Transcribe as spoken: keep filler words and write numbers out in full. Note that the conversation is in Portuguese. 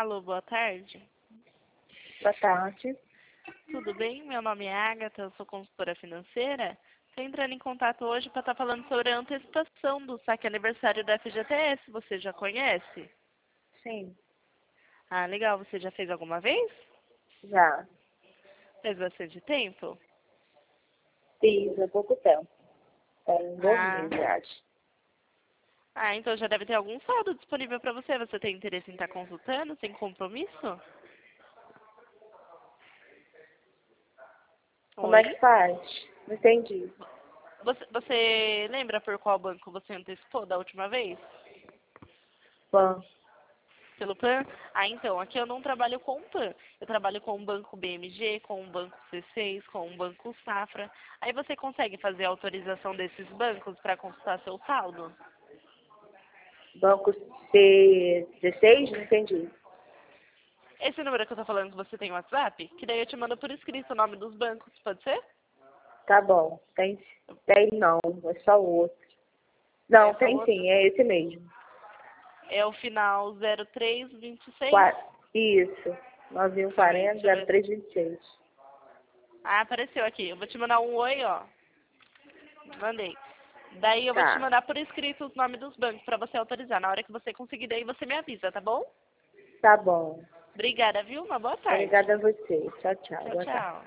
Alô, boa tarde. Boa tarde. Tudo bem? Meu nome é Agatha, eu sou consultora financeira. Estou entrando em contato hoje para estar falando sobre a antecipação do saque aniversário da F G T S. Você já conhece? Sim, Ah, legal. Você já fez alguma vez? já Fez bastante tempo? fiz há pouco tempo. Tem dois Ah, meses, acho. ah, então já deve ter algum saldo disponível para você. Você tem interesse em estar consultando, sem compromisso? Como é Oi? que faz? Não entendi. Você, você lembra por qual banco você antecipou da última vez? Bom, Pelo Pan? Ah, então, aqui eu não trabalho com o Pan. Eu trabalho com o Banco B M G, com o Banco C seis, com o Banco Safra. Aí você consegue fazer a autorização desses bancos para consultar seu saldo? banco C dezesseis? Não entendi. Esse número que eu tô falando que você tem WhatsApp, que daí eu te mando por escrito o nome dos bancos, pode ser? Tá bom. Tem, tem não, é só o outro. É Não, só o tem outro? sim, é esse mesmo. É o final zero três vinte e seis? Qua- Isso. nove um Calma aí, quatro deixa eu zero ver. três vinte e seis. Ah, apareceu aqui. Eu vou te mandar um oi, ó. Mandei. Daí eu vou te Tá, mandar por escrito os nomes dos bancos para você autorizar. Na hora que você conseguir, daí você me avisa, tá bom? tá bom. Obrigada, viu? Uma boa tarde. Obrigada a você. Tchau, tchau. Tchau, Boa tarde. tchau.